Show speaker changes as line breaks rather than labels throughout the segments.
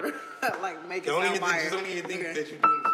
Like, make it sound fire.
Just don't even think that you're doing this.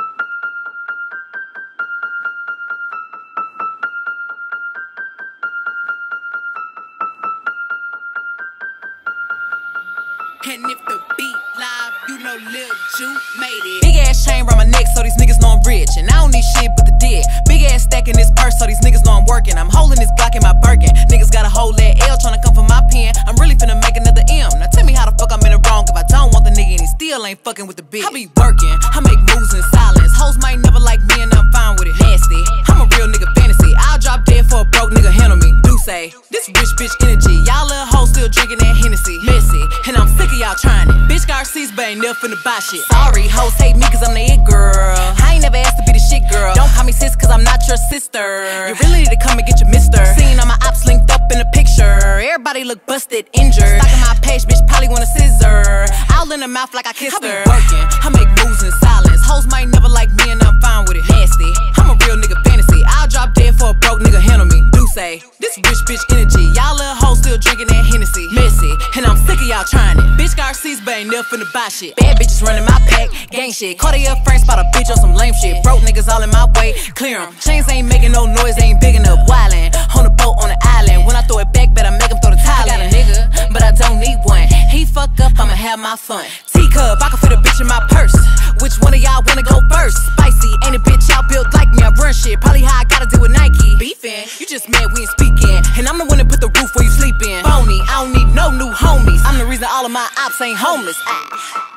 And if the beat live, you know Lil Ju made it. Big ass chain round my neck so these niggas know I'm rich. And I don't need shit but the dead. Big ass stack in this purse so these niggas know I'm working. I'm holding this Glock in my Birkin. Niggas got a whole that L tryna come for my pen. I'm really finna make another M. Now tell me how the fuck I'm in the wrong if I don't want the nigga and he still ain't fucking with the bitch. I be working, I make moves in silence. Hoes might never like me and I'm fine with it. Nasty, I'm a real nigga fantasy. I'll drop dead for a broke nigga handle me. Do say, this rich bitch energy. Y'all little hoes still drinking that Hennessy. Messy, and I'm sick of y'all trying it. Bitch got receipts but ain't never finna buy shit. Sorry, hoes hate me cause I'm the it girl. I ain't never asked to be the shit girl. Don't call me sis cause I'm not your sister. You really need to come and get your mister. Seen all my ops linked up in a picture. Everybody look busted, injured. Stalking my page, bitch probably want a scissor. All in the mouth like I kissed her. I be working, I make moves in silence. Hoes might never like me and I'm fine with it. Nasty, I'm a real nigga fantasy. I'll drop dead for a broke nigga handle me. Do say, this rich bitch energy. Y'all little hoes still drinking that Hennessy. Messy, and I'm sick of y'all trying it. Bitch got receipts but ain't never finna buy shit. Bad bitches running my pack, gang shit. Cartier Frank spot a bitch on some lame shit. Broke niggas all in my way, clear 'em. Chains ain't making no noise, ain't big enough. Wildin', on the boat on the island. When I throw it back, better make him throw the tile. I got a nigga, but I don't need one. He fuck up, I'ma have my fun. Teacup, I can fit a bitch in my purse. Which one of y'all wanna go first? Spicy, ain't a bitch out built like me. I run shit, probably how I gotta deal with Nike. Beefin', you just mad we ain't speaking. And I'm the one that put the roof where you sleepin'. Phony, I don't need no new homies. I'm the reason all of my ops ain't homeless.